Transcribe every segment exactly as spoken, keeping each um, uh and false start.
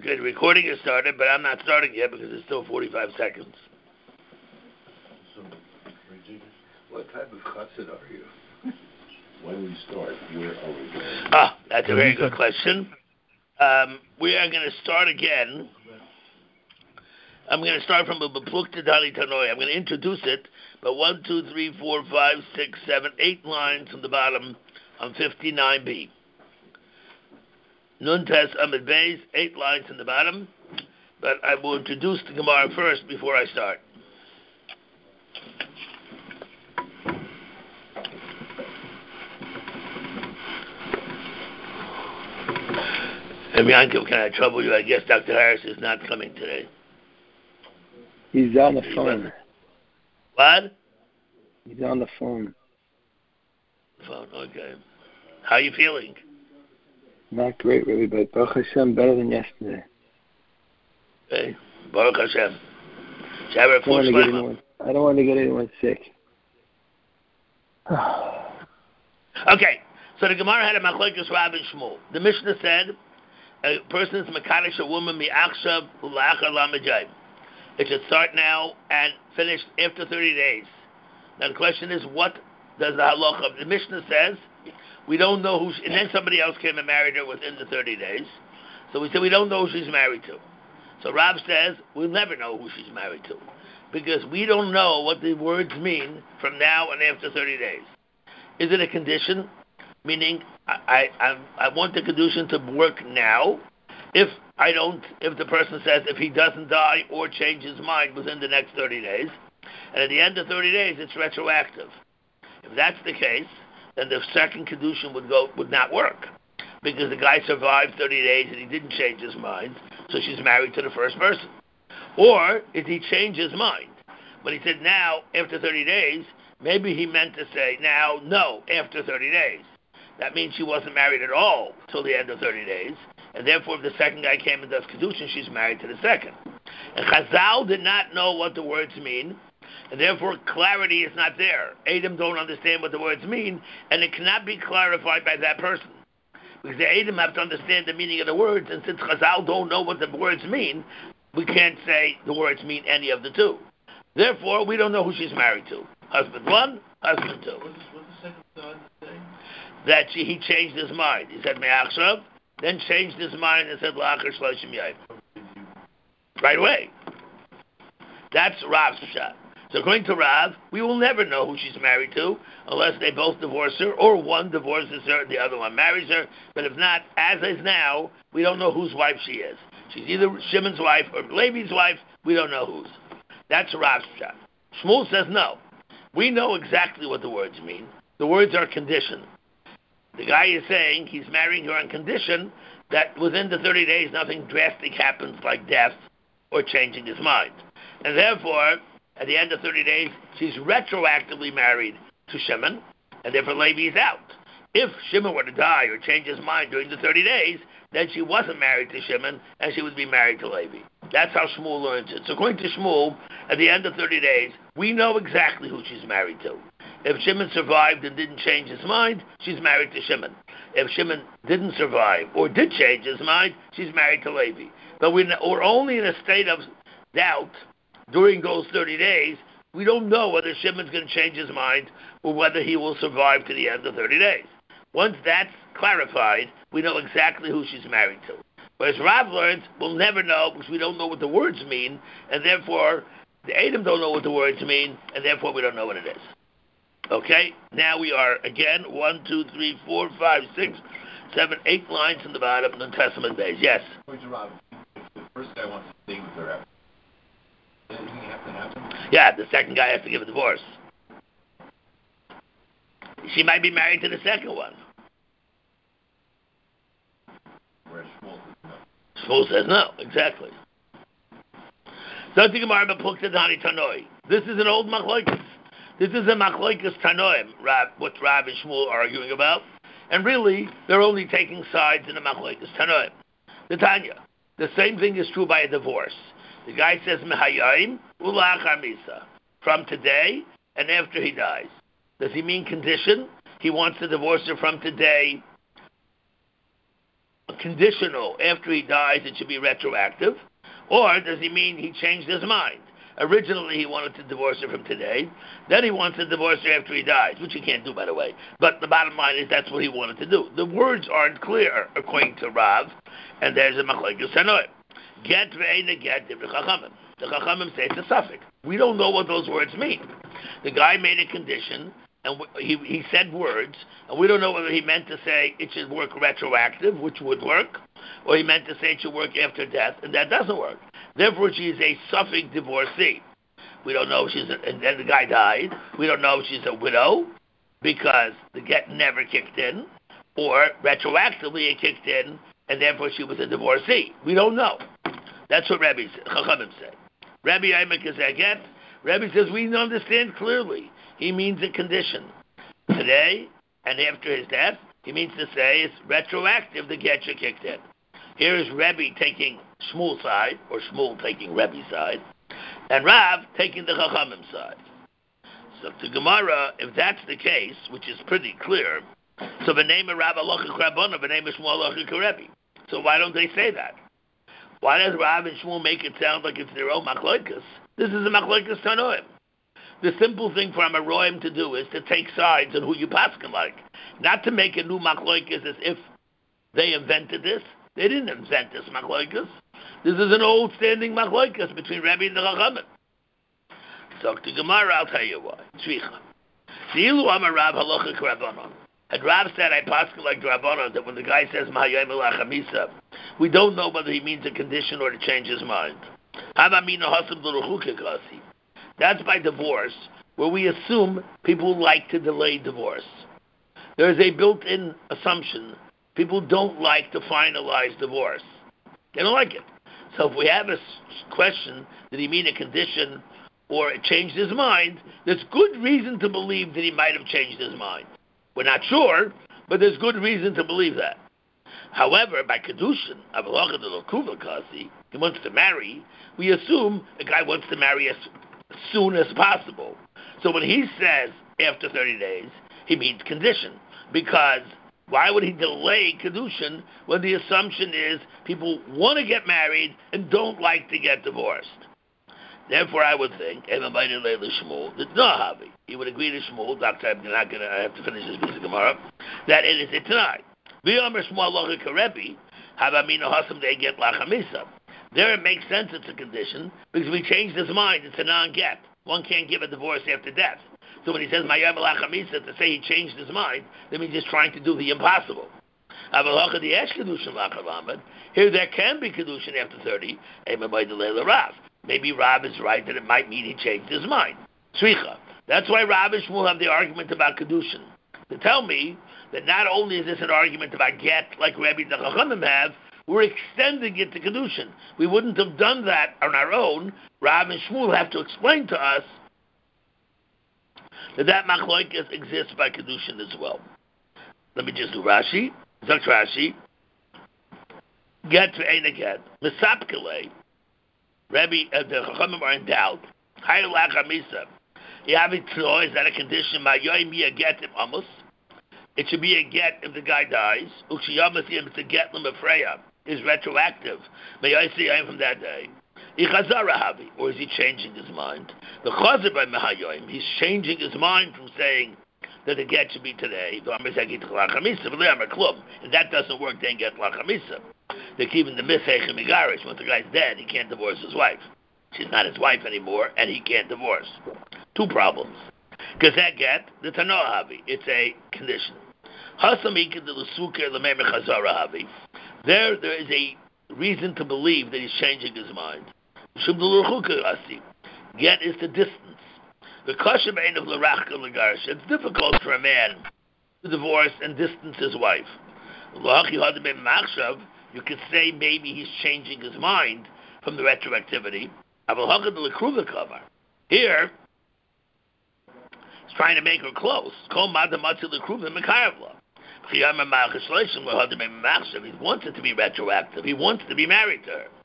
Okay, the recording is started, but I'm not starting yet because it's still forty-five seconds. So, what type of chassid are you? When we start, where are we going? Ah, that's a very good question. Um, we are going to start again. I'm going to start from a Beplukta Dali Tanoi. I'm going to introduce it, but one, two, three, four, five, six, seven, eight lines from the bottom on fifty-nine B. Nun Tes Amid Beis, eight lines in the bottom, but I will introduce the Gemara first before I start. And Yankov, can I trouble you? I guess Doctor Harris is not coming today. He's on the phone. What? He's on the phone. Phone, okay. How are you feeling? Not great, really, but Baruch Hashem, better than yesterday. Okay. Baruch Hashem. I don't, want to get anyone, I don't want to get anyone sick. Okay. So the Gemara had a machlokes Rav and Shmuel. The Mishnah said a person is mekadesh a woman mi'achshav u'la'achar lamejayim. It should start now and finish after thirty days. Now the question is, what does the halacha? The Mishnah says we don't know who, she, and then somebody else came and married her within the thirty days. So we said we don't know who she's married to. So Rav says we'll never know who she's married to because we don't know what the words mean from now and after thirty days. Is it a condition? Meaning, I, I I want the condition to work now. If I don't, if the person says if he doesn't die or change his mind within the next thirty days, and at the end of thirty days it's retroactive. If that's the case, then the second condition would go would not work because the guy survived thirty days and he didn't change his mind, so she's married to the first person. Or if he changed his mind, when he said now after thirty days, maybe he meant to say now no after thirty days. That means she wasn't married at all till the end of thirty days, and therefore if the second guy came and does kedushin, she's married to the second. And Chazal did not know what the words mean, and therefore clarity is not there. Adam don't understand what the words mean, and it cannot be clarified by that person. Because the Adam have to understand the meaning of the words, and since Chazal don't know what the words mean, we can't say the words mean any of the two. Therefore, we don't know who she's married to. Husband one, husband two. What's, what's the second side saying? That she, he changed his mind. He said me'achshav, then changed his mind and said la'achar shloshim yayim. Right away. That's Rav's shot. So according to Rav, we will never know who she's married to unless they both divorce her, or one divorces her and the other one marries her. But if not, as is now, we don't know whose wife she is. She's either Shimon's wife or Levi's wife. We don't know whose. That's Rav's shot. Shmuel says no. We know exactly what the words mean. The words are conditioned. The guy is saying he's marrying her on condition that within the thirty days nothing drastic happens like death or changing his mind. And therefore, at the end of thirty days, she's retroactively married to Shimon, and therefore Levi is out. If Shimon were to die or change his mind during the thirty days, then she wasn't married to Shimon, and she would be married to Levi. That's how Shmuel learns it. So according to Shmuel, at the end of thirty days, we know exactly who she's married to. If Shimon survived and didn't change his mind, she's married to Shimon. If Shimon didn't survive or did change his mind, she's married to Levi. But we're only in a state of doubt during those thirty days. We don't know whether Shimon's going to change his mind or whether he will survive to the end of thirty days. Once that's clarified, we know exactly who she's married to. Whereas Rav learns, we'll never know because we don't know what the words mean, and therefore the Adam don't know what the words mean, and therefore we don't know what it is. Okay, now we are again one, two, three, four, five, six, seven, eight lines in the bottom of the Testament days. Yes. According to Rav, if the first guy wants to stay with her, does anything have to happen? Yeah, the second guy has to give a divorce. She might be married to the second one. Whereas Shmuel says no. Shmuel says no, exactly. This is an old machlokes. This is a machlokes tanoim, Rav, what Rav and Shmuel are arguing about. And really, they're only taking sides in a machlokes tanoim. The Tanya. The same thing is true by a divorce. The guy says mehayim ulachar misa, from today and after he dies. Does he mean condition? He wants to divorce her from today conditional after he dies, it should be retroactive? Or does he mean he changed his mind? Originally, he wanted to divorce her from today. Then he wants to divorce her after he dies, which he can't do, by the way. But the bottom line is that's what he wanted to do. The words aren't clear, according to Rav, and there's a machlekes hanoim. Get ve'ena get the chachamim. The chachamim say it's a suffix. We don't know what those words mean. The guy made a condition, and he he said words, and we don't know whether he meant to say it should work retroactive, which would work, or he meant to say it should work after death, and that doesn't work. Therefore, she is a suffix divorcee. We don't know if she's a, and then the guy died. We don't know if she's a widow because the get never kicked in, or retroactively it kicked in, and therefore she was a divorcee. We don't know. That's what Rabbi Chachamim say. Rabbi Aimek is a get. Rabbi says we understand clearly. He means a condition. Today and after his death, he means to say it's retroactive. The get you kicked in. Here is Rebbe taking Shmuel's side, or Shmuel taking Rebbe's side, and Rav taking the Chachamim side. So to Gemara, if that's the case, which is pretty clear, so the name of Rav Halacha Krabona, the name of Shmuel Halacha Rebbe. So why don't they say that? Why does Rav and Shmuel make it sound like it's their own machlokes? This is a machlokes tanoim. The simple thing for Amoraim to do is to take sides on who you paskin like, not to make a new machlokes as if they invented this. They didn't invent this machlokes. This is an old standing machlokes between Rabbi and the Chachamim. So to Gemara, I'll tell you why. Tzvicha. Seilu Amar Rav Halacha K'Rabbanon. Had Rav said, I paskin like Rabbanon, that when the guy says Mahayim Elachamisa, we don't know whether he means a condition or to change his mind. That's by divorce, where we assume people like to delay divorce. There is a built-in assumption people don't like to finalize divorce. They don't like it. So if we have a question, did he mean a condition or it changed his mind, there's good reason to believe that he might have changed his mind. We're not sure, but there's good reason to believe that. However, by Kedushin, he wants to marry, we assume a guy wants to marry as soon as possible. So when he says after thirty days, he means condition. Because why would he delay Kedushin when the assumption is people want to get married and don't like to get divorced? Therefore, I would think, that no, he would agree to Shmuel, Doctor, I'm not going to, I have to finish this piece of Gemara, that it is a tonight. There it makes sense it's a condition, because if he changed his mind, it's a non-get. One can't give a divorce after death. So when he says Mayam Elachamisa to say he changed his mind, that means he's trying to do the impossible. Here there can be Kedushin after thirty, maybe Rav is right that it might mean he changed his mind. Tzricha. That's why Rav and Shmuel have the argument about Kedushin. To tell me that not only is this an argument about get, like Rabbi and the Chachamim have, we're extending it to Kedushin. We wouldn't have done that on our own. Rav and Shmuel have to explain to us that that machlokes exists by Kedushin as well. Let me just do Rashi. Zok Rashi. Get to Ein Get. Mesapkele. Rabbi, uh, the Chachamim are in doubt. Hayr Lachamisa. You have it is that a condition? My yoim be a get im amos. It should be a get if the guy dies. Ukshiyamasiyim to get lemafreya is retroactive. May I see I'm from that day. Ichazarahavi, or is he changing his mind? The chazer by mehayoim, he's changing his mind from saying that the get should be today. And that doesn't work. Then get lachamisa. They're keeping the misheich and migarish. Once the guy's dead, he can't divorce his wife. She's not his wife anymore, and he can't divorce. Two problems. Because that get, the tanoahavi, it's a condition. There, there is a reason to believe that he's changing his mind. Get is the distance. It's difficult for a man to divorce and distance his wife. You could say maybe he's changing his mind from the retroactivity. Here, he's trying to make her close. He wants it to be retroactive. He wants to be married to her.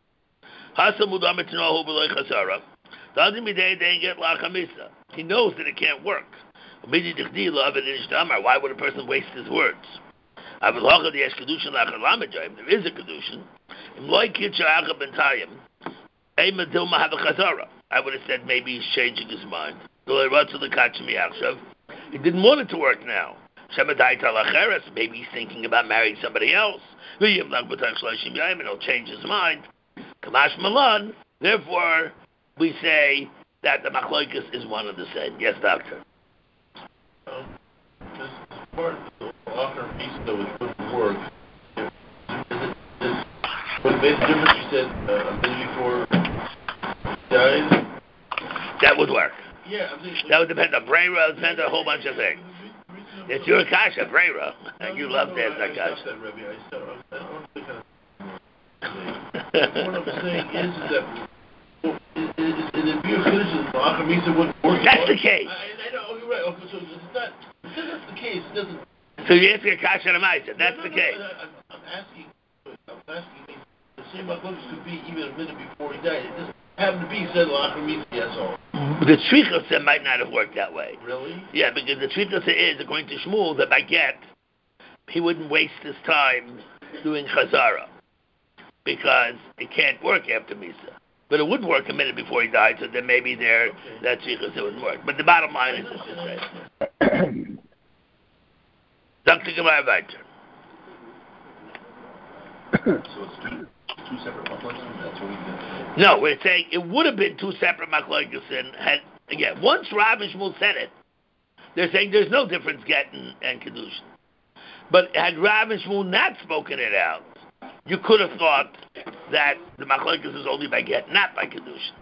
He knows that it can't work. Why would a person waste his words? I will hold the Kedushin Lachar Lamed. There is a Kedushin. I would have said maybe he's changing his mind. He didn't want it to work now. Maybe he's thinking about marrying somebody else. And he'll change his mind. Kamash Malan. Therefore, we say that the Machlokas is one of the same. Yes, doctor. Um, this part of the Lachar Misa that was put to work. Would it make a difference? You said uh, a minute before he died? That would work. Yeah, I'm thinking, that would depend on Brera, depend on a whole bunch of things. It's your kasha, Brera. No, you no, love no, that I, kasha. I that, Rebbe. I said, I don't think I... What I'm saying is, is that well, is, is, is it being finished and Lachar Misa wouldn't work? That's the case. I, I know, you're right. Okay, so it's not, because that's the case, it doesn't... So you answer your kasha and Maisa. That's no, no, the no, case. No, I'm, I'm asking, I'm asking, the same Machlokas could be even a minute before he died. It just happened to be said Lachar Misa, yes, all. The Tzrichasa might not have worked that way. Really? Yeah, because the Tzrichasa is, according to Shmuel, that by get, he wouldn't waste his time doing Chazara. Because it can't work after Misa. But it would work a minute before he died, so then maybe there, okay. that Tzrichasa wouldn't work. But the bottom line is it's the same. Doctor Gemara Weiter. So it's two, two separate Machlokas? That's what we did? No, we're saying it would have been two separate Machlokas, and had, again, once Rav and Shmuel said it, they're saying there's no difference get and, and Kedushin. But had Rav and Shmuel not spoken it out, you could have thought that the Machlokas is only by get, not by Kedushin.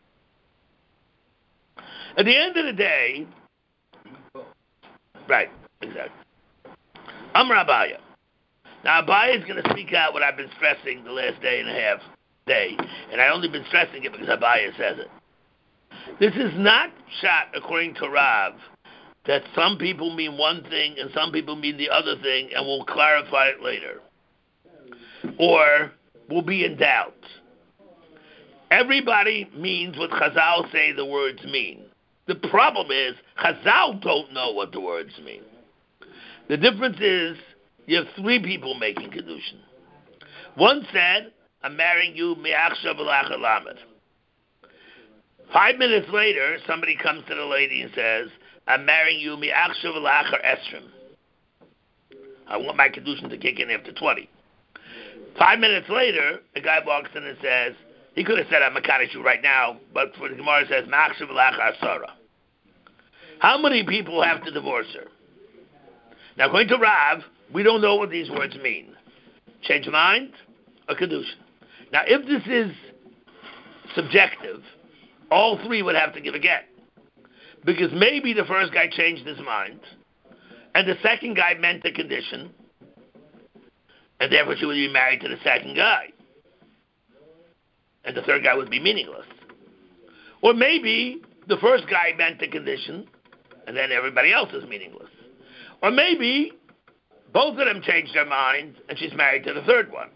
At the end of the day, right, exactly. Amar Abaya. Now Abaya is going to speak out what I've been stressing the last day and a half day, and I've only been stressing it because Abaya says it. This is not shot according to Rav that some people mean one thing and some people mean the other thing, and we'll clarify it later, or we'll be in doubt. Everybody means what Chazal say the words mean. The problem is Chazal don't know what the words mean. The difference is you have three people making Kedushin. One said, I'm marrying you mi'achshav v'lachar lamed. Five minutes later, somebody comes to the lady and says, I'm marrying you mi'achshav v'lachar esrim. I want my Kedushin to kick in after twenty. Five minutes later, a guy walks in and says, he could have said, I'm makadosh you right now, but for the Gemara it says, mi'achshav v'lachar asara. How many people have to divorce her? Now, according to Rav, we don't know what these words mean. Change mind or Kedushin. Now, if this is subjective, all three would have to give a get. Because maybe the first guy changed his mind, and the second guy meant the condition, and therefore she would be married to the second guy. And the third guy would be meaningless. Or maybe the first guy meant the condition, and then everybody else is meaningless. Or maybe both of them changed their minds, and she's married to the third one.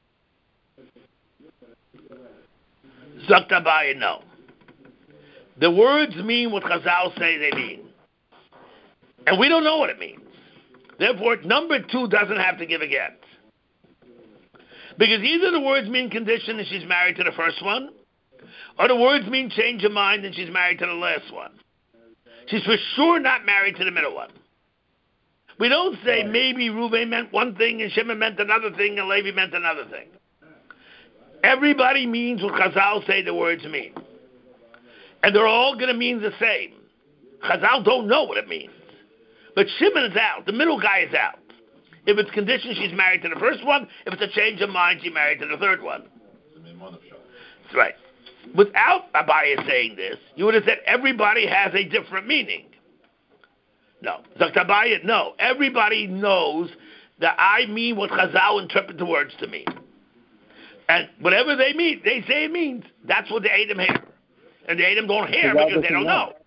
Zakt Abaya, no. The words mean what Chazal say they mean. And we don't know what it means. Therefore, number two doesn't have to give a get. Because either the words mean condition and she's married to the first one, or the words mean change of mind and she's married to the last one. She's for sure not married to the middle one. We don't say maybe Reuven meant one thing and Shimon meant another thing and Levi meant another thing. Everybody means what Chazal say the words mean. And they're all going to mean the same. Chazal don't know what it means. But Shimon is out. The middle guy is out. If it's conditioned, she's married to the first one. If it's a change of mind, she's married to the third one. That's right. Without Abaya saying this, you would have said everybody has a different meaning. No. Zakt Abaya, no. Everybody knows that I mean what Chazal interpret the words to mean. And whatever they mean, they say it means. That's what the Edom hear. And the Edom don't hear because they don't know.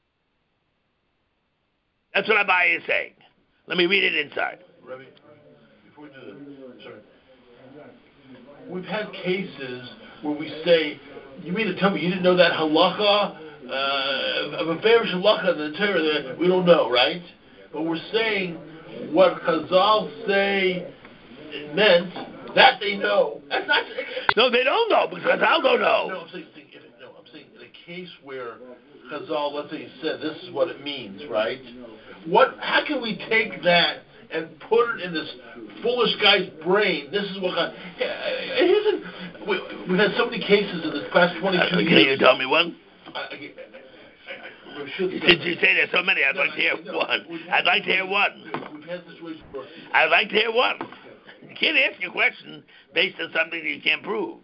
That's what Abaya is saying. Let me read it inside. Rabbi, before we do that, sorry. We've had cases where we say, you mean to tell me you didn't know that halacha, uh, of a bearish halacha in the Torah that we don't know, right? But we're saying what Chazal say it meant, that they know. That's not. No, they don't know because Chazal don't know. No, I'm saying, if, no, I'm saying in a case where Chazal, let's say, said this is what it means, right? What? How can we take that and put it in this foolish guy's brain? This is what. It isn't. We, we've had so many cases in this past twenty-two uh, years. Can you tell me one? I, I, I, I, Since you say there's so many, I'd no, like to hear no, one. I'd like to hear one. We've had situations where I'd like to hear one. You can't ask your question based on something that you can't prove.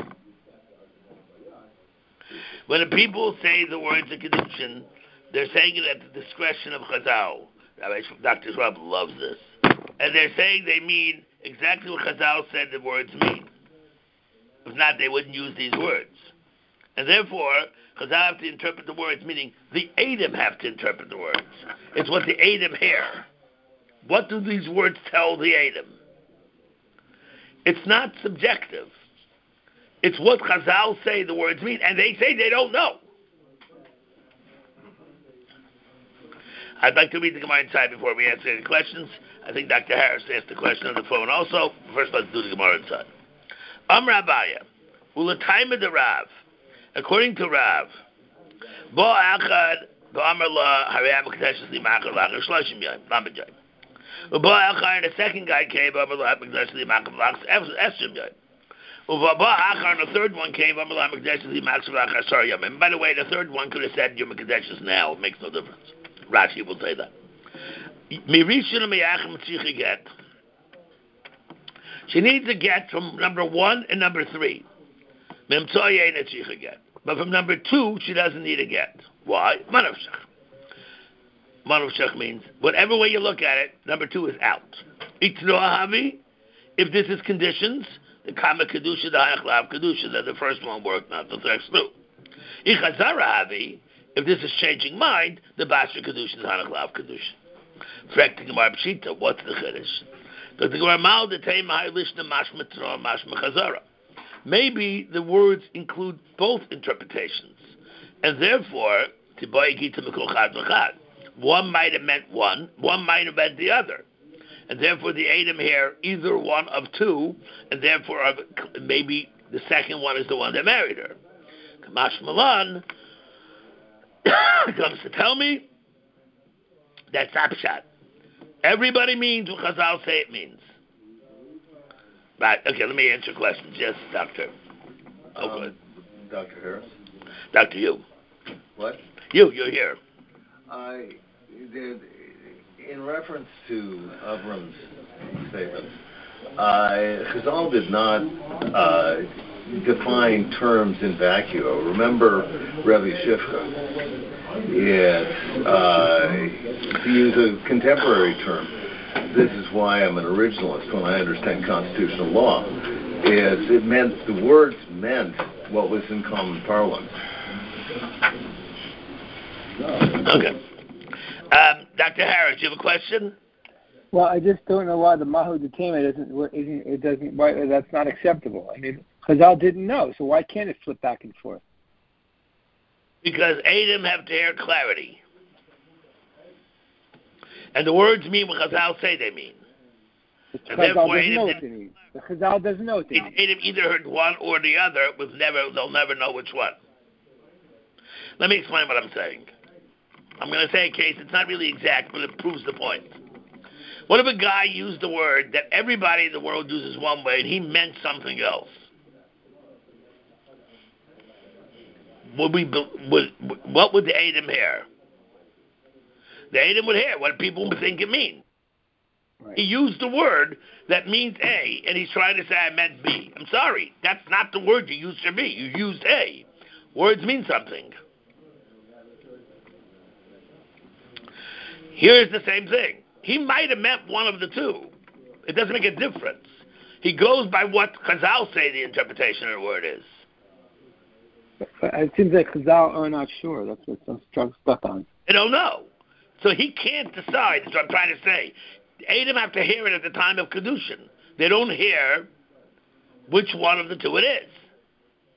When the people say the words of Kedushin, they're saying it at the discretion of Chazal. Rabbi Doctor Schwab loves this. And they're saying they mean exactly what Chazal said the words mean. If not, they wouldn't use these words. And therefore, Chazal have to interpret the words, meaning the Edom have to interpret the words. It's what the Edom hear. What do these words tell the Edom? It's not subjective. It's what Chazal say the words mean, and they say they don't know. I'd like to read the Gemara inside before we answer any questions. I think Doctor Harris asked the question on the phone also. First, let's do the Gemara inside. Am Rabaya, Ulatayma de Rav. According to Rav, Bo Achad, Bo Amar La, Hariyam Kedeshus Limachar Lachar Shloshim Yom, Lamed Yom. Bo Achad, and the second guy came, Bo Amar La, Kedeshus Limachar Lachar Esrim Yom. Bo Achad, and the third one came, Bo Amar La, Kedeshus Limachar Lachar Sar Yom. And by the way, the third one could have said Yom Kedeshus now. It makes no difference. Rashi will say that. Mirishon Meyachim Tzich get. She needs a get from number one and number three. Memtsoye and Tzich get. But from number two, she doesn't need a get. Why? Manavshach. Manavshach means, whatever way you look at it, number two is out. Itznoahavi, if this is conditions, the Kama Kedusha, the Hanachlav Kedusha, that the first one worked, not the next two. Ichazarahavi, if this is changing mind, the Basra Kedusha, the Hanachlav Kedusha. Frekting Gemara Pshita, what's the Chiddush? Because the Gemara Mal, the Teim Ha'ilishna Mashma Tro Mashma Chazara. Maybe the words include both interpretations, and therefore, one might have meant one, one might have meant the other, and therefore the Edom here either one of two, and therefore maybe the second one is the one that married her. Kamash Malan comes to tell me that's Apshat. Everybody means what Chazal say it means. Right, okay, let me answer questions. Yes, Doctor. Oh, um, good. Doctor Harris? Doctor, you. What? You, you're here. I did, in reference to Avram's statement, uh, Chazal did not uh, define terms in vacuo. Remember Rebbe Shifcha. Yes, uh, to use a contemporary term, this is why I'm an originalist when I understand constitutional law, is it meant, the words meant what was in common parlance. Okay. Um, Doctor Harris, you have a question? Well, I just don't know why the Mahu Detema doesn't, isn't, it doesn't, why that's not acceptable. I mean, Chazal didn't know, so why can't it flip back and forth? Because Edom have to hear clarity. And the words mean what Chazal say they mean. The And Chazal therefore, doesn't Edom, know what they mean. The Chazal doesn't know what they mean. Edom either heard one or the other, with never, they'll never know which one. Let me explain what I'm saying. I'm going to say a case, it's not really exact, but it proves the point. What if a guy used the word that everybody in the world uses one way, and he meant something else? Would we, would, what would the Edom hear? The Edom would hear what people would think it means. Right. He used the word that means A, and he's trying to say I meant B. I'm sorry, that's not the word you used for B. You used A. Words mean something. Here's the same thing. He might have meant one of the two. It doesn't make a difference. He goes by what Chazal say the interpretation of the word is. It seems like Chazal are not sure. That's what I'm stuck on. They don't know. So he can't decide, that's what I'm trying to say. Edom have to hear it at the time of Kedushin. They don't hear which one of the two it is.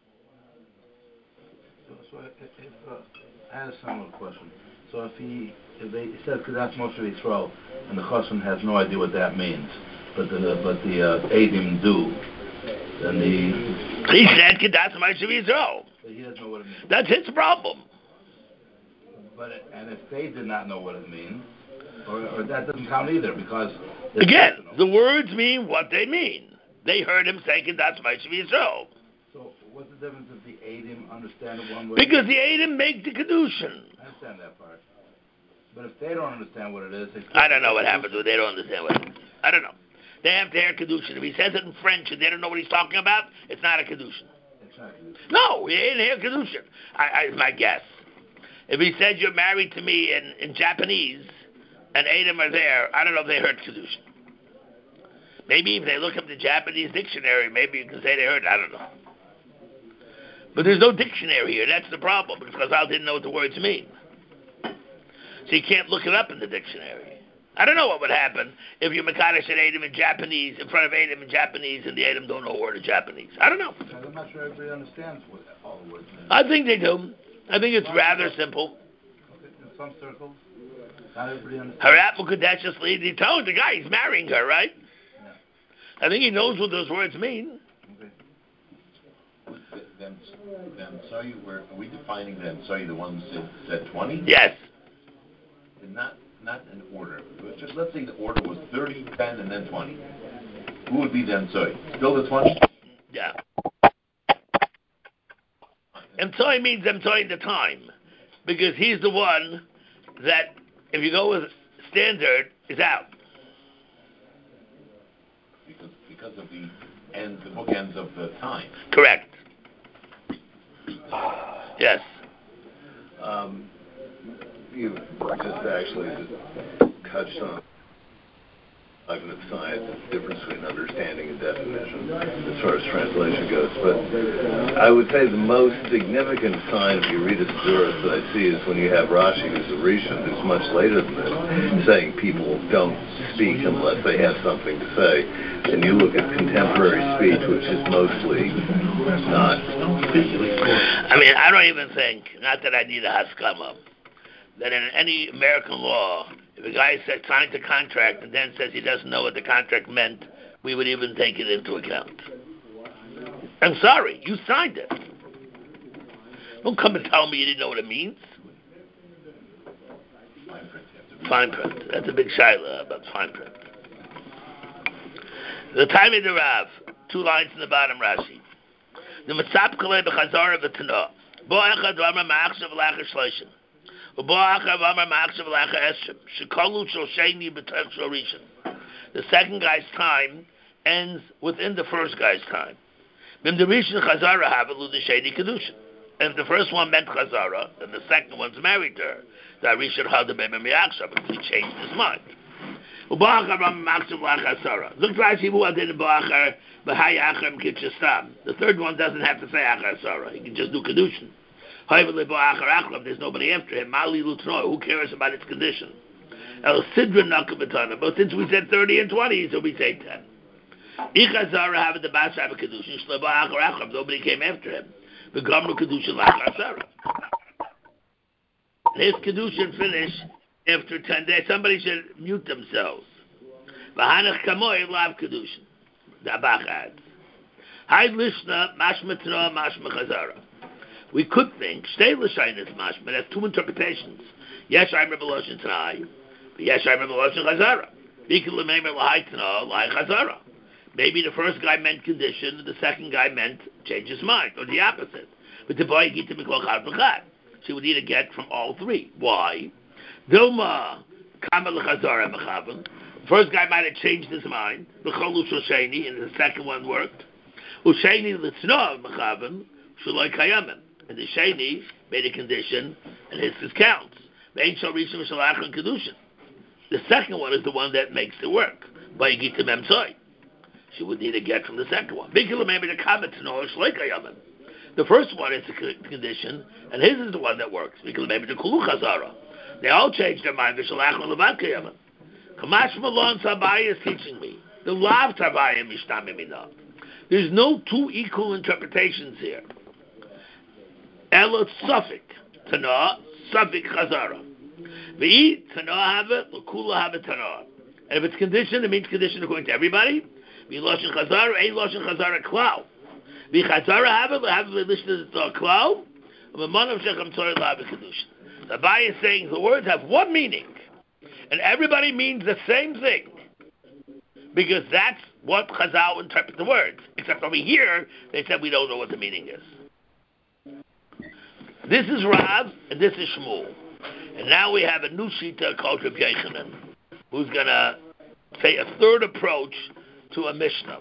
So, so if, if, uh, I had a similar question. So if he if they it says Kedas Moshe Yisrael, and the Chassan has no idea what that means, but the but the uh, Eidim do, then the he said Kedas Moshe Yisrael. He doesn't know what it means. That's his problem. But it, and if they did not know what it means, or, or that doesn't count either, because again, the words mean what they mean. They heard him say Kedas Moshe Yisrael. So what's the difference if the Eidim understand it one way? Because the Eidim make the Kedushin. I understand that part. But if they don't understand what it is, they I don't know what happens when they don't understand what it is. I don't know. They have to hear Kedushin. If he says it in French and they don't know what he's talking about, it's not a Kedushin. It's not a Kedushin. No, he didn't hear Kedushin. I, I, my guess. If he says you're married to me in, in Japanese and Eidim are there, I don't know if they heard Kedushin. Maybe if they look up the Japanese dictionary, maybe you can say they heard it. I don't know. But there's no dictionary here. That's the problem, because I didn't know what the words mean. So you can't look it up in the dictionary. I don't know what would happen if you Makadosh said Eidim in Japanese, in front of Eidim in Japanese, and the Eidim don't know a word of Japanese. I don't know. I'm not sure everybody understands what all the words mean. I think they do. I think it's rather simple. Okay. In some circles, not everybody understands. Harat Mukadeshus lead. He told the guy he's marrying her, right? I think he knows what those words mean. Okay. Then, then, sorry, were, are we defining them? Sorry, the ones that said twenty? Yes. And not, not in order. It was just, let's say the order was thirty, ten, and then twenty. Who would be then, sorry? Still the twenty? Yeah. Emtoy means emtoy the time, because he's the one that, if you go with standard, is out. Because because of the ends, the bookends of the time. Correct. Yes. Um, you just actually just touched on cognitive science, the difference between understanding and definition as far as translation goes. But I would say the most significant sign of Yeridas Zuras that I see is when you have Rashi, who's a Rishon, who's much later than this, saying people don't speak unless they have something to say. And you look at contemporary speech, which is mostly not. I mean, I don't even think, not that I need a haskama, that in any American law, if a guy said, signs a contract and then says he doesn't know what the contract meant, we would even take it into account. I'm sorry, you signed it. Don't come and tell me you didn't know what it means. Fine print. That's a big shaila about fine print. The time of the Rav, two lines in the bottom, Rashi. The Matzap Kalei B'Chazara V'Tana. Bo Echad V'Amar Ma'achshav L'Achar Shloshim. The second guy's time ends within the first guy's time. And if the first one meant Chazara, then the second one's married to her. That he changed his mind. The third one doesn't have to say Achar Sarah. He can just do Kedushin. There's nobody after him. Who cares about its condition? But since we said thirty and twenty, so we say ten. Nobody came after him. His kedushin finished after ten days. Somebody should mute themselves. The Abach adds. We could think, stay l'shayin is mashma, that's two interpretations. Yes, I remember l'oshin t'nai, but yes, I remember l'oshin chazara. Maybe the first guy meant condition, and the second guy meant change his mind, or the opposite. But the boy get to mikol chad v'chad. So we need to get from all three. Why? Dilma kama l'chazara b'chavim. First guy might have changed his mind, b'chol u'shosheni, and the second one worked. U'sheni l'tzno b'chavim, shaloi kayamim. And the Sheni made a condition, and his counts. The second one is the one that makes it work. By Gita Memsoy. She would need a get from the second one. The first one is the condition, and his is the one that works. They all changed their mind. Kamash Malon Sabai is teaching me. The Lav Tabaya Mishtamimina. There's no two equal interpretations here. Elot Sufik Tana Sufik Chazara. V'i tanoah have it, l'kula have it tanoah. And if it's conditioned, it means conditioned according to everybody. V'i loshin chazara, ein loshin chazara klal. V'i chazara have it, have it listed as klal. V'manav shechem torah la v'kedushin. The Abai is saying the words have one meaning, and everybody means the same thing, because that's what Chazal interpret the words. Except over here, they said we don't know what the meaning is. This is Rav, and this is Shmuel. And now we have a new shita called Rabbi Yochanan, who's going to say a third approach to a Mishnah.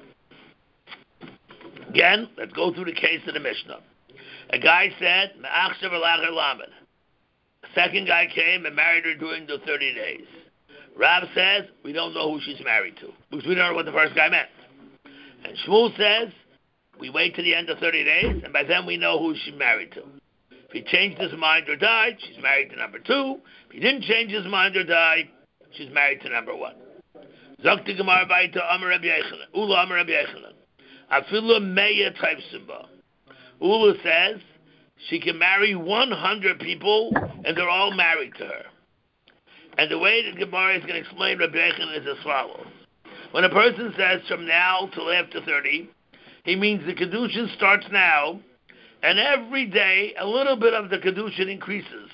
Again, let's go through the case of the Mishnah. A guy said, Ma'achshav alacher lamed. A second guy came and married her during the thirty days. Rav says, we don't know who she's married to, because we don't know what the first guy meant. And Shmuel says, we wait to the end of thirty days, and by then we know who she's married to. If he changed his mind or died, she's married to number two. If he didn't change his mind or die, she's married to number one. Zakti Gemara Baita Amar Rabbi Yochanan. Ula Amar Rabbi Yochanan. Afilu Meya Taifsimba. Ula says she can marry one hundred people, and they're all married to her. And the way that Gemara is going to explain Rabbi Yochanan is as follows. When a person says from now till after thirty, he means the Kedushin starts now, and every day a little bit of the Kedushin increases.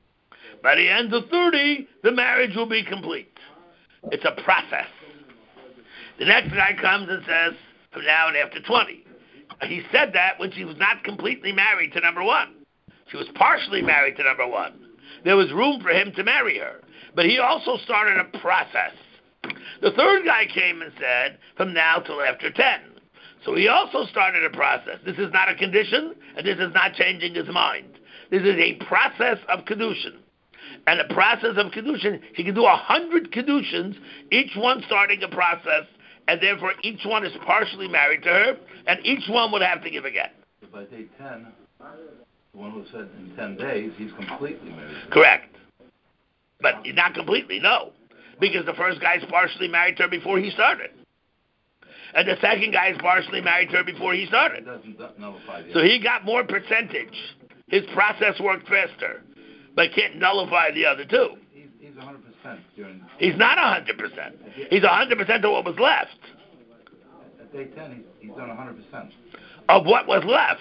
By the end of thirty, the marriage will be complete. It's a process. The next guy comes and says from now and after twenty. He said that when she was not completely married to number one. She was partially married to number one. There was room for him to marry her. But he also started a process. The third guy came and said, from now till after ten. So he also started a process. This is not a condition, and this is not changing his mind. This is a process of Kedushin. And a process of Kedushin, he can do a hundred Kedushins, each one starting a process, and therefore each one is partially married to her, and each one would have to give again. So by day ten, the one who said in ten days, he's completely married. Correct. But not completely, no. Because the first guy's partially married to her before he started. And the second guy's partially married to her before he started. It doesn't nullify the So he got more percentage. His process worked faster. But can't nullify the other two. He's, he's one hundred percent during... He's not one hundred percent. He's one hundred percent of what was left. At day ten, he's, he's done one hundred percent. Of what was left.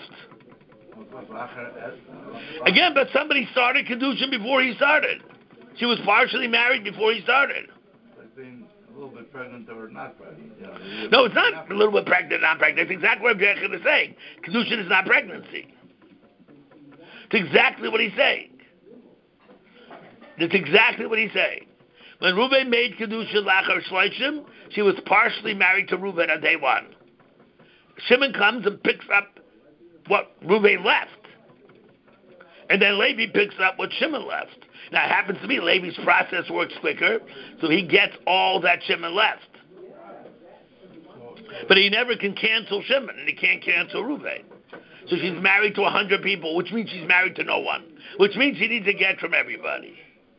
Again, but somebody started Kedushin before he started. She was partially married before he started. Like being a little bit pregnant or not pregnant. You know, no, it's not a little bit pregnant, not pregnant. That's exactly what Rabbi Yochanan is saying. Kedushin is not pregnancy. It's exactly what he's saying. That's exactly what he's saying. When Reuben made Kedushin Lachar Shloshim, she was partially married to Reuben on day one. Shimon comes and picks up what Reuben left. And then Levi picks up what Shimon left. Now, it happens to be Levi's process works quicker, so he gets all that Shimon left. But he never can cancel Shimon, and he can't cancel Reuben. So she's married to one hundred people, which means she's married to no one, which means she needs to get from everybody.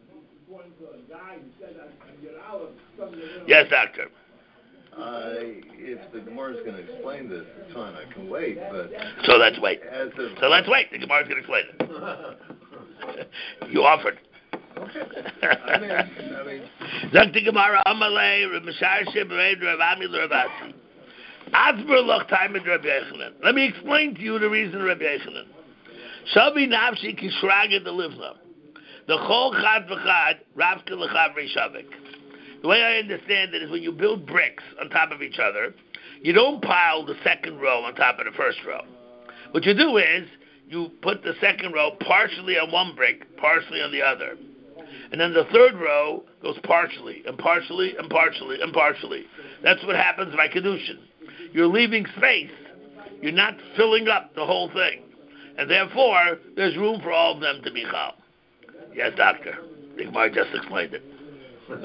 Yes, Doctor. Uh, if the Gemara is going to explain this, it's fine. I can wait, but so let's wait. As of, so let's wait. The Gemara is going to explain it. You offered. Okay. I mean, I mean. Zakti Gemara Amalei Ramashar Shebreid Ravami Ravasi. Asber Loch Time and Rabbi Yochanan. Let me explain to you the reason Rabbi Yochanan. Shavi Nafshi Kishraga the Livna. The Chol Chad V'Chad Ravka L'Chav Reshavik. The way I understand it is when you build bricks on top of each other, you don't pile the second row on top of the first row. What you do is you put the second row partially on one brick, partially on the other. And then the third row goes partially, and partially, and partially, and partially. That's what happens by Kedushin. You're leaving space. You're not filling up the whole thing. And therefore, there's room for all of them to be chal. Yes, Doctor. The Gemara just explained it. No,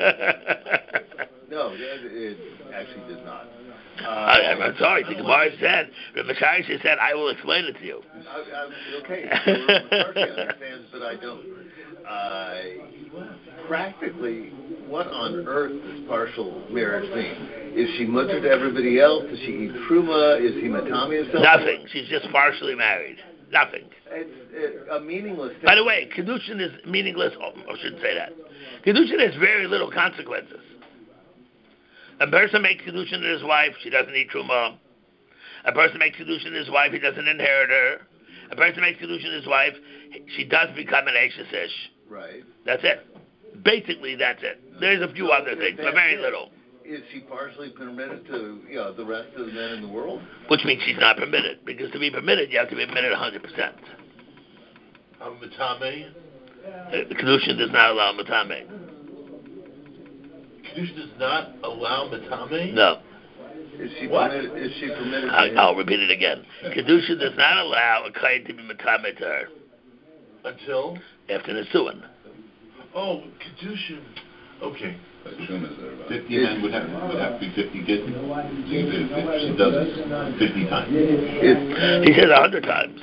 no it, it actually did not. Uh, I, I'm sorry. The Gemara said, Rabbi Shai said, I will explain it to you. I, I, okay. McCarthy understands, but I don't. Uh, practically, what on earth does partial marriage mean? Is she mutter to everybody else? Does she eat truma? Is he matami himself? Nothing. She's just partially married. Nothing. It's it, a meaningless thing. By the way, Kedushin is meaningless. Oh, I shouldn't say that. Kedushin has very little consequences. A person makes Kedushin to his wife, she doesn't eat Truma. A person makes Kedushin to his wife, he doesn't inherit her. A person makes Kedushin to his wife, she does become an Ashes Ish. Right. That's it. Basically, that's it. There's a few So other if things, but that's very it, little. Is she partially permitted to, you know, the rest of the men in the world? Which means she's not permitted. Because to be permitted, you have to be permitted one hundred percent. Um, Matame? The Kedushin does not allow Matame. Kedusha does not allow Matame? No. Is she What? permitted? Is she permitted? I, to I'll repeat it again. Kedushin does not allow a kain to be Matame to her Until? after Nisuin. Oh, Kedushin. Okay. fifty men would have, would have to be fifty kids. If she does it fifty times. He says a hundred times.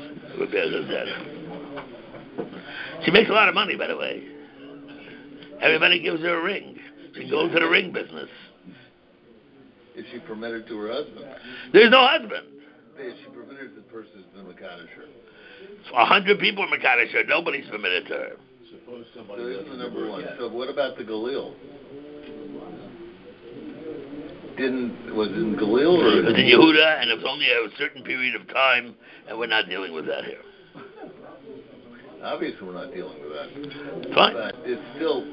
She makes a lot of money, by the way. Everybody gives her a ring. She can go into the ring business. Is she permitted to her husband? There's no husband. Is she permitted to the person who's been Makadish her? So a hundred people are Makadish her. Nobody's permitted to her. Suppose So somebody this is the doesn't number one. yet. So what about the Galil? Didn't was it in Galil or? It was in Yehuda, and it was only a certain period of time, and we're not dealing with that here. Obviously, we're not dealing with that. Fine. But it's still.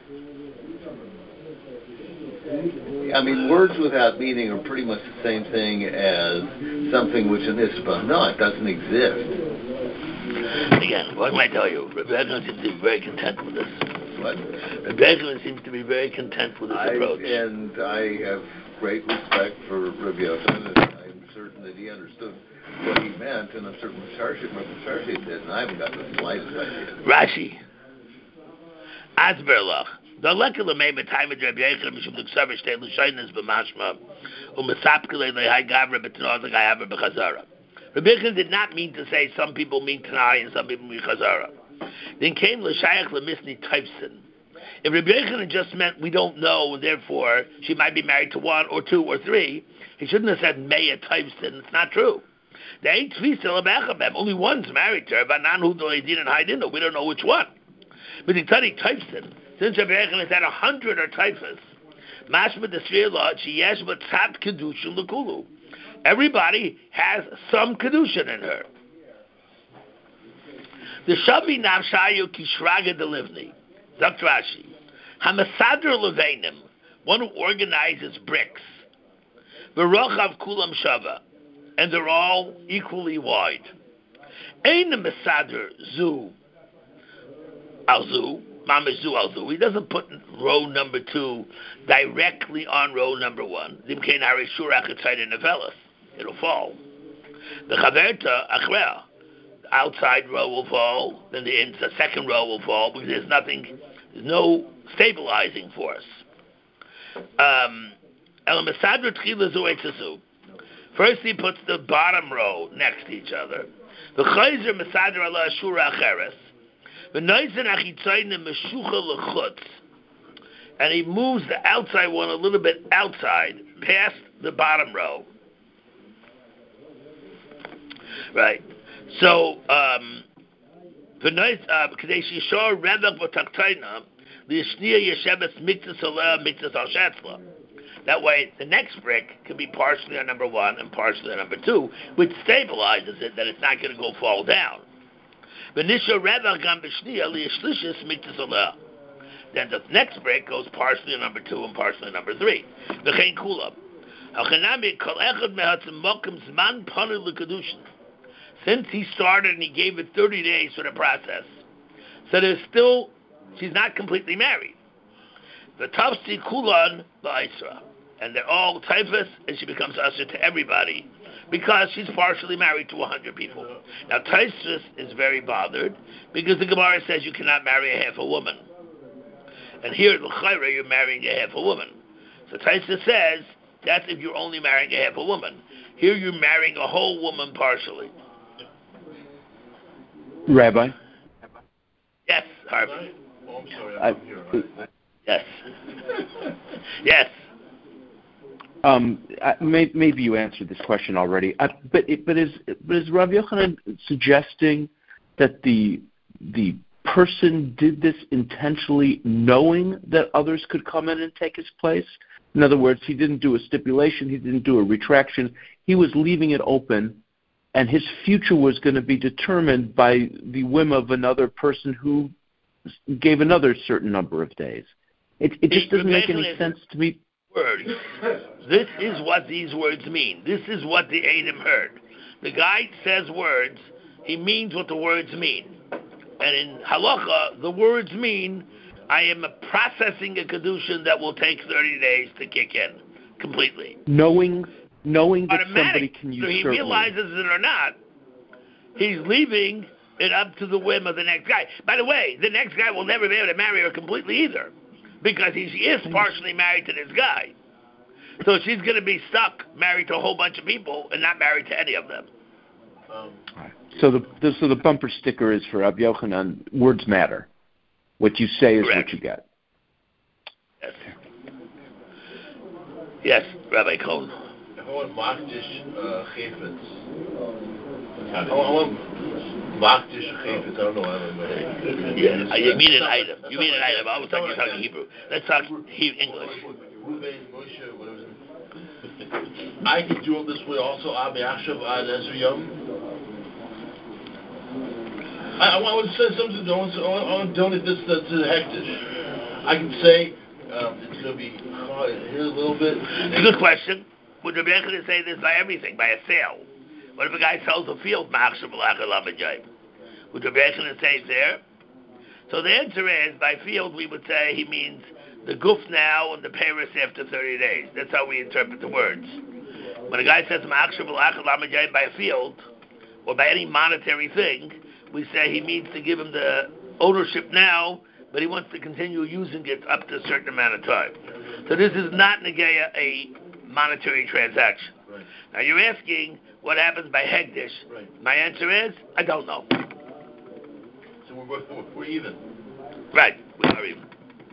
I mean, words without meaning are pretty much the same thing as something which an ispa. No, it doesn't exist. Again, what can I tell you? Rebecca seems to be very content with this. What? Rebecca seems to be very content with this I, approach. and I have great respect for Rabbi Yochanan, and I'm certain that he understood what he meant, and I'm certain Sharshit, what Sharshit did, and I haven't got the slightest idea. Rashi. Asberlach. The lekele mei betayim et Rabbi Yochanan mishum d'ksav shtei l'shaynes b'mashma u'mesapkele lehai gavra b'tnot l'gayavra b'chazara. Rabbi Yochanan did not mean to say some people mean Tanai and some people mean Chazara. Then came l'shayach l'misni typeson. If Rabbi Yochanan just meant we don't know, and therefore she might be married to one or two or three, he shouldn't have said Meya typeson. It's not true. They ain't tvisel abechabem. Only one's married to her, but nan hu doedin and haidino. We don't know which one. But the Tani typeson. Since Rabbi Yochanan said a hundred are typhus, mashma the svirla sheyesh b'tzat kedushin l'kulu. Everybody has some kedushin in her. The shavi navshayu kishraga delivni. Doctor Rashi, hamasadr leveinim, one who organizes bricks. V'rochav kulam shava, and they're all equally wide. Ein masadr zu alzu. He doesn't put row number two directly on row number one. It'll fall. The chaverta achrea, the outside row will fall. Then the, in, the second row will fall because there's nothing, there's no stabilizing force. Um, First, he puts the bottom row next to each other. The chayzer mesader ala shura acheres. And he moves the outside one a little bit outside, past the bottom row. Right. So, um, that way, the next brick can be partially on number one and partially on number two, which stabilizes it that it's not going to go fall down. Then the next break goes partially on number two and partially on number three. Since he started and he gave it thirty days for the process, so there's still, she's not completely married. The Tafsi Kulan Ba'isra, and they're all typhus, and she becomes usher to everybody, because she's partially married to one hundred people. Now, Taisus is very bothered, because the Gemara says you cannot marry a half a woman. And here, the L'chaira, you're marrying a half a woman. So Taisus says, that's if you're only marrying a half a woman. Here, you're marrying a whole woman partially. Rabbi? Yes, Harvey. Oh, I'm sorry, I, I'm here. Yes. Yes. Um, uh, may, maybe you answered this question already, uh, but it, but is but is Rav Yochanan suggesting that the the person did this intentionally, knowing that others could come in and take his place? In other words, he didn't do a stipulation, he didn't do a retraction. He was leaving it open, and his future was going to be determined by the whim of another person who gave another certain number of days. It, it just doesn't make any sense to me. Words. This is what these words mean. This is what the Adam heard. The guy says words, he means what the words mean. And in halacha, the words mean, I am processing a kedushin that will take thirty days to kick in completely. Knowing knowing that somebody can use Whether he certainly. realizes it or not, he's leaving it up to the whim of the next guy. By the way, the next guy will never be able to marry her completely either, because he is partially married to this guy. So she's going to be stuck married to a whole bunch of people and not married to any of them. Um, So the, the so the bumper sticker is for Rav Yochanan, words matter. What you say is Correct. what you get. Yes. Yes, Rabbi Cohn. I want Makdish uh, Chayfetz. I want Makdish Chayfetz. I don't know. I don't know. Yeah, you mean an item. You mean an item. I was talking, you're talking Hebrew. Let's talk he- English. Ruben, Moshe, whatever. I can do it this way also. Abi Akshav Ad Ezer Yom. I, I want to say something. I want to, I want to donate this to, to the Hektish. I can say um, it's going to be hard here a little bit. It's a good question. Would Rabbi Yochanan say this by everything, by a sale? What if a guy sells a field, Ma'achshav Malach Elam Jayim? Would Rabbi Yochanan say it's there? So the answer is, by field, we would say he means the guf now and the paris after thirty days. That's how we interpret the words. When a guy says Ma'achshav Malach Elam Jayim by a field, or by any monetary thing, we say he means to give him the ownership now, but he wants to continue using it up to a certain amount of time. So this is not Negeya a monetary transaction. Right. Now you're asking what happens by Hegdish. Right. My answer is, I don't know. So we're, we're, we're even. Right, we are even.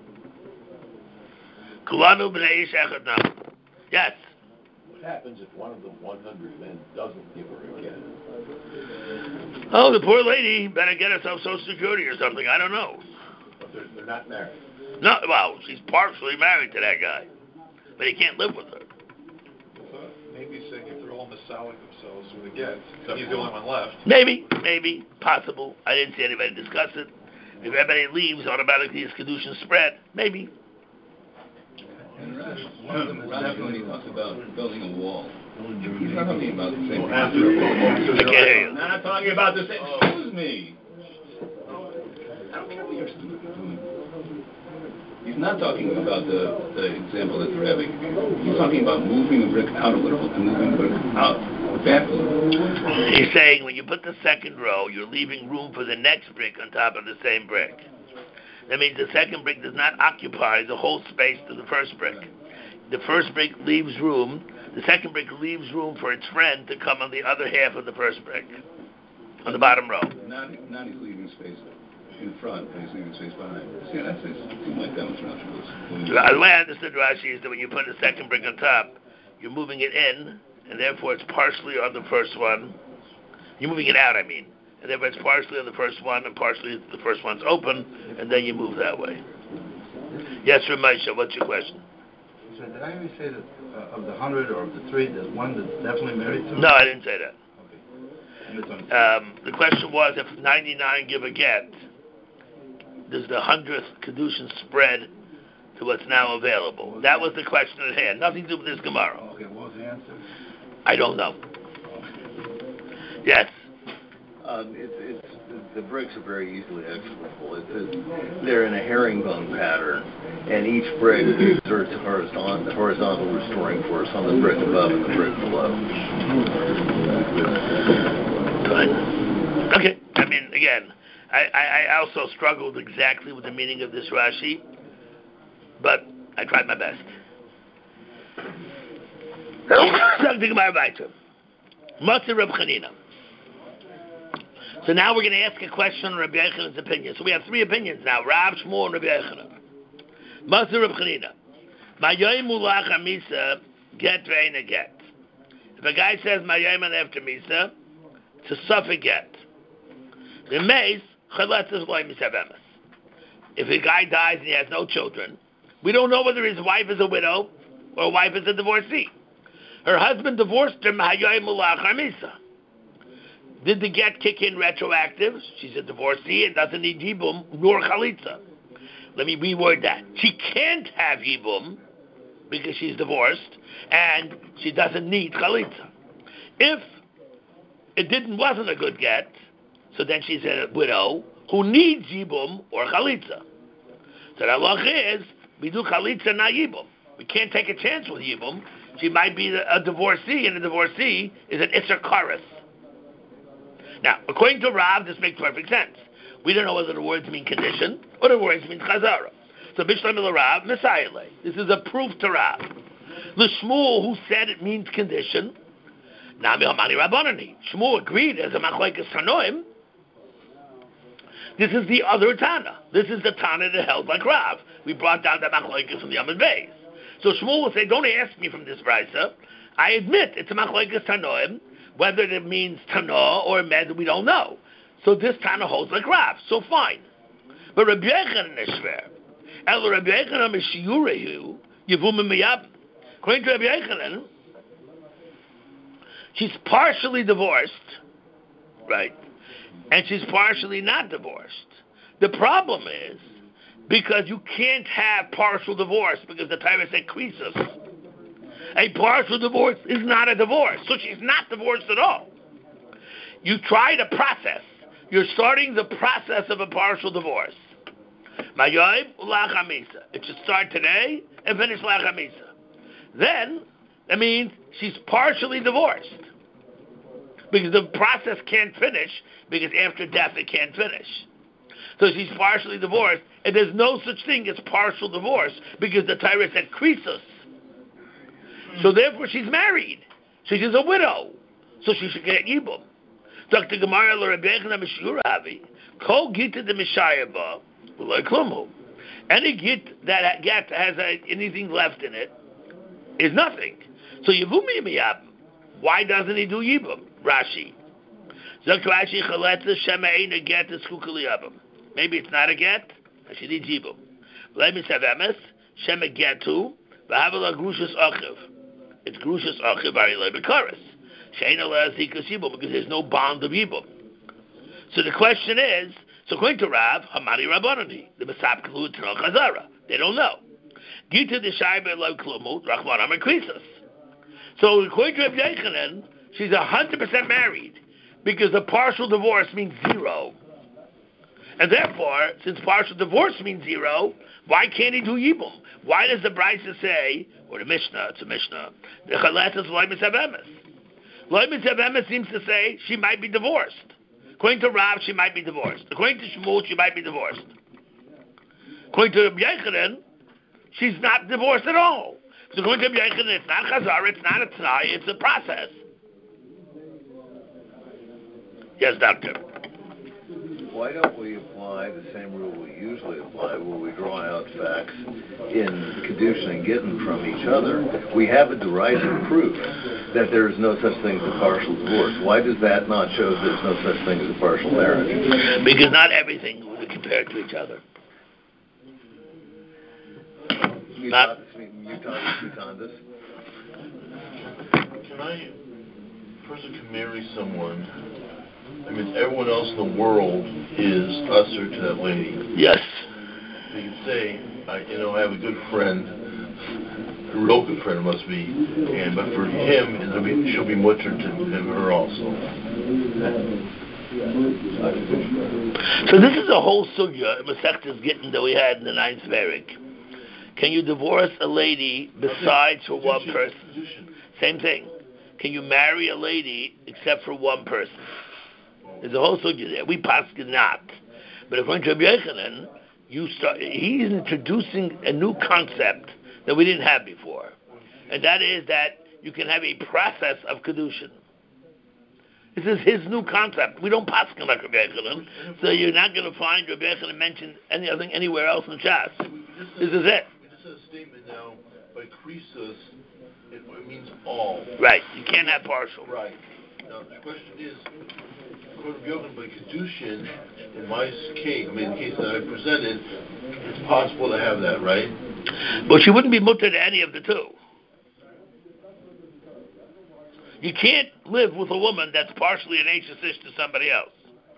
Kulanu b'nei ish echad now. Yes. What happens if one of the one hundred men doesn't give her a get? Oh, the poor lady better get herself Social Security or something. I don't know. But they're, they're not married. No, well, she's partially married to that guy, but he can't live with her. So maybe saying if they're all Masalik themselves with a get, and he's the only one left. Maybe, maybe, possible. I didn't see anybody discuss it. If everybody leaves, automatically his kedushin spread. Maybe. One of them definitely talks about building a wall. He's not talking about the same I can't hear you. Not talking about the same. Excuse me. I don't care what you're doing. He's not talking about the, the example that the Rebbe gave. He's talking about moving a brick out a little and moving a brick out back a little. He's saying when you put the second row, you're leaving room for the next brick on top of the same brick. That means the second brick does not occupy the whole space to the first brick. The first brick leaves room, the second brick leaves room for its friend to come on the other half of the first brick, on the bottom row. Not, not he's leaving space in front, and he's leaving space behind. See, that's something like that was Rashi. The way I understood Rashi is that when you put the second brick on top, you're moving it in, and therefore it's partially on the first one. You're moving it out, I mean. And therefore it's partially on the first one, and partially the first one's open, and then you move that way. Yes, Ramesha, what's your question? So did I ever say that uh, of the hundred or of the three, there's one that's definitely married to him? No, I didn't say that. Okay. Um, the question was, if ninety-nine give a get, does the hundredth kedushin spread to what's now available? That was the question at hand. Nothing to do with this Gemara. Okay, what was the answer? I don't know. Yes. Um, it's, it's, the bricks are very easily explicable. It's a, they're in a herringbone pattern, and each brick exerts a horizontal, horizontal restoring force on the brick above and the brick below. Good. Okay. I mean, again, I, I, I also struggled exactly with the meaning of this Rashi, but I tried my best. Something about Rabbi Matzah Reb Chanina. So now we're going to ask a question on Rabbi Yochanan's opinion. So we have three opinions now: Rav, Shmuel, and Rabbi Yochanan. Matzah Reb Chanina. Ma'yoy mulach amisa get vein a get. If a guy says Mayaman after Misa, it's a suffix get. The mace, Chaletzes loy misavemes. If a guy dies and he has no children, we don't know whether his wife is a widow or a wife is a divorcee. Her husband divorced her Mahayay Mulachar Misa. Did the get kick in retroactive? She's a divorcee and doesn't need Yibum nor Chalitza. Let me reword that. She can't have Yibum because she's divorced and she doesn't need Chalitza. If it didn't wasn't a good get, so then she's a widow who needs Yibum or Chalitza. So the halacha is, we do Chalitza, not Yibum. We can't take a chance with Yibum. She might be a divorcee, and a divorcee is an Isser Karas. Now, according to Rav, this makes perfect sense. We don't know whether the words mean condition or the words mean Chazara. So Bishlam el Rav, Messiah. This is a proof to Rav. The Shmuel, who said it means condition, Nami Hamani Rabbanani. Shmuel agreed as a Machlekes Tanoim. This is the other Tana. This is the Tana that held like Rav. We brought down the Machlekes from the Yamid Beis. So Shmuel will say, don't ask me from this Brisa. I admit it's a Machlekes Tanoim. Whether it means Tana or Med, we don't know. So this Tana holds like Rav. So fine. But Rabbi Yochanan is shver. El Rabbi Yochanan is shiurehu yevum miyab. According to Rabbi Yochanan, she's partially divorced, right? And she's partially not divorced. The problem is, because you can't have partial divorce, because the Torah said krisus. A partial divorce is not a divorce, so she's not divorced at all. You try the process. You're starting the process of a partial divorce. It should start today and finish lachamisa. Then, that means she's partially divorced. Because the process can't finish, because after death it can't finish. So she's partially divorced, and there's no such thing as partial divorce, because the Torah said krisus. So therefore she's married. So she's a widow. So she should get yibum. Doctor Gemara Rabbi Yochanan Mishuravi, Kol Gita de Mishayaba, Klumu. Any git that get has a, anything left in it is nothing. So Yevumi Miyab. Why doesn't he do yibum? Rashi. Rashi Chaletza Shema Eina Get is Kukaliyabam. Maybe it's not a get, but she needs yibum. Let me say emes Shema Getu V'Havala Grushas Achiv. It's Grushas Achiv Arilei Bekaris. Sheina Le'azikas Yibum, because there's no bond of yibum. So the question is, so according to Rav, Hamani Rabbanani, the Masab Kalu Tno Chazara. They don't know. Gita de Shaiba Lo Klumut Rachman Amar Krisus. So according to Rabbi Yochanan, she's a hundred percent married, because a partial divorce means zero. And therefore, since partial divorce means zero, why can't he do yibum? Why does the Brisa say, or the Mishnah, it's a Mishnah, the Chalet is Loi Mitzav Emes. Loi Mitzav Emes seems to say she might be divorced. According to Rav, she might be divorced. According to Shmuel, she might be divorced. According to Rabbi Yochanan, she's not divorced at all. So according to Rabbi Yochanan, it's not Chazar, it's not a T'nai, it's a process. Yes, doctor. Why don't we apply the same rule we usually apply, where we draw out facts in Kedushin and Gittin from each other? We have a derisive proof that there is no such thing as a partial divorce. Why does that not show that there's no such thing as a partial marriage? Because not everything will be compared to each other. Not. Can I, a person can marry someone, I mean, everyone else in the world is usher to that lady. Yes. They can say, I, you know, I have a good friend, a real good friend must be, and but for him, it'll be, she'll be muttered to him, her also. So this is a whole sugya, Masechtas Gittin, that we had in the ninth Perik. Can you divorce a lady besides for one person? Same thing. Can you marry a lady except for one person? There's a whole sugya there. We paskin not. But according to Rabbi Yochanan, you start, he's introducing a new concept that we didn't have before. And that is that you can have a process of Kedushin. This is his new concept. We don't paskin like Rabbi Yochanan, so you're not going to find Rabbi Yochanan mentioned anything anywhere else in Shas. This is it. We just had a statement now by Krisus, it, it means all. Right. You can't have partial. Right. Now the question is, according to Yochanan, by Kedushin, in my case, I mean, the case that I presented, it's possible to have that, right? But she wouldn't be mutter to any of the two. You can't live with a woman that's partially an ancient sister to somebody else.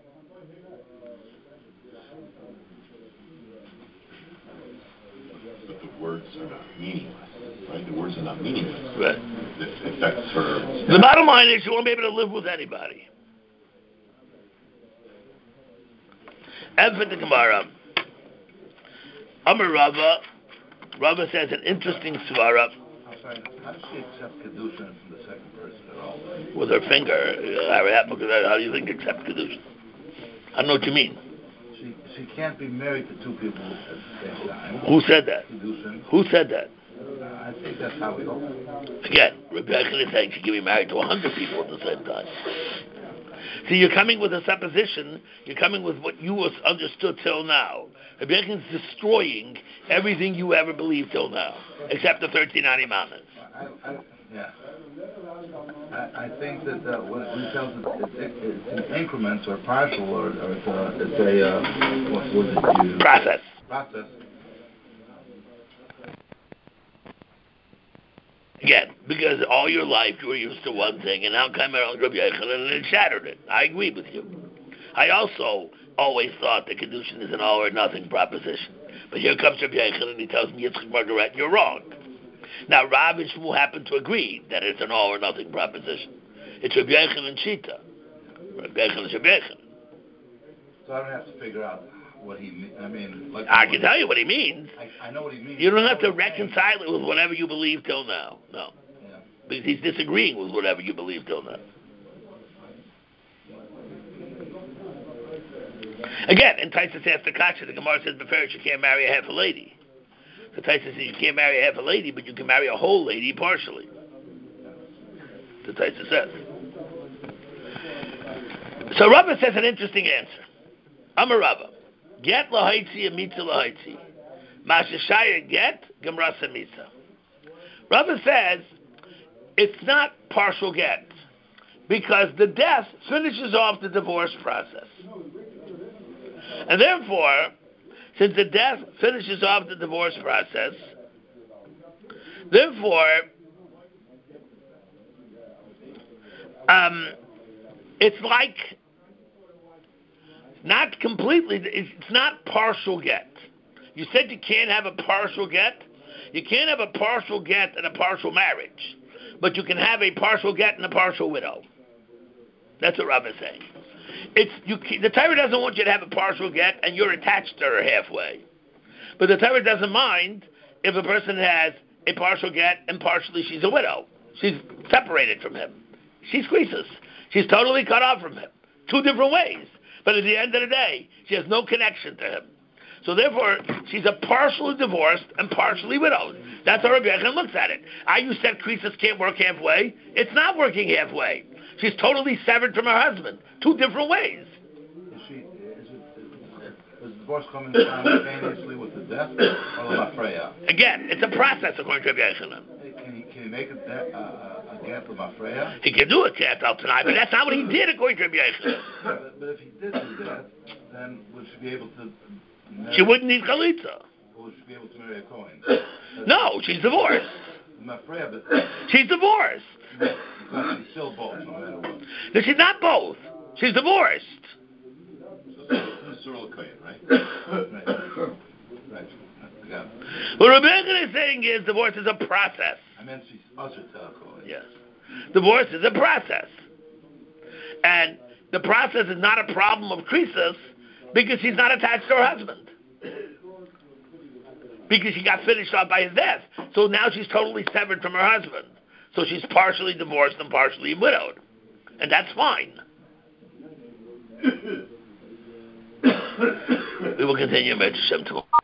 But the words are not meaningless, right? The words are not meaningless. Right. It affects her. The bottom line is you won't be able to live with anybody. And for the Gemara, Amar Rava, Rava says an interesting svara. I'm sorry, how does she accept Kedushin from the second person at all? With her finger. Uh, how do you think accept Kedushin? I don't know what you mean. She she can't be married to two people at the same time. Who said that? Kedushin. Who said that? Uh, I think that's how we go. Again, Rebecca is saying she can be married to a hundred people at the same time. See, you're coming with a supposition. You're coming with what you was understood till now. Rebecca is destroying everything you ever believed till now, except the thirteen animanas. I, I, yeah. I, I think that uh, when, when it tells it, it's, it's in increments or partial or, or it's a, it's a uh, what was it you Process. Process. Again, because all your life you were used to one thing, and now come around Rabbi Yochanan and it shattered it. I agree with you. I also always thought that Kedushin is an all or nothing proposition. But here comes Rabbi Yochanan and he tells me, Yitzchak Margaret, you're wrong. Now, Rav and Shmuel happen to agree that it's an all or nothing proposition. It's Rabbi Yochanan and Shita. Rabbi Yochanan is Rabbi Yochanan. So I don't have to figure out what he means. I mean, like I can tell you what he means. I, I know what he means. You don't have to reconcile it with whatever you believe till now. No. Yeah. Because he's disagreeing with whatever you believe till now. Again, in Taisus asked the Kasha, the Gemara says, Beferish, you can't marry a half a lady. So Taisus says, you can't marry a half a lady, but you can marry a whole lady partially. The Taisus says. So Rava says an interesting answer. Amar Rava. Get lahaitzi and mitzah lahaitzi. Mashashaya get gemrasa mitzah. Rava says it's not partial get because the death finishes off the divorce process. And therefore, since the death finishes off the divorce process, therefore, um, it's like not completely, it's not partial get. You said you can't have a partial get. You can't have a partial get and a partial marriage, but you can have a partial get and a partial widow. That's what Rav is saying. It's you. The Torah doesn't want you to have a partial get and you're attached to her halfway, but the Torah doesn't mind if a person has a partial get and partially she's a widow. She's separated from him. She's crisis. She's totally cut off from him. Two different ways. But at the end of the day, she has no connection to him. So therefore, she's a partially divorced and partially widowed. That's how Rabbi Yochanan looks at it. I you said crisis can't work halfway. It's not working halfway. She's totally severed from her husband. Two different ways. Is she, is it, does divorce come in simultaneously with the death or the mafreya? Again, it's a process according to Rabbi Yochanan. Can he, can he make a, de- uh, a get the mafreya? He can do a cat out tonight, but that's not what he did according to Rabbi Yochanan. But, but if he did do that, then would she be able to marry? She wouldn't need chalitza. Or would she be able to marry a Kohen? No, she's divorced. Mafreya, but she's divorced. Because she's still both, no matter what. No, she's not both. She's divorced. So it's a Kohen, right? Right. Right. Yeah. What Rabbi Yochanan is saying is divorce is a process. I meant she's usher to a Kohen. Yes. Divorce is a process. And the process is not a problem of crisis because she's not attached to her husband. Because she got finished off by his death. So now she's totally severed from her husband. So she's partially divorced and partially widowed. And that's fine. We will continue Mitzvah Shem tomorrow.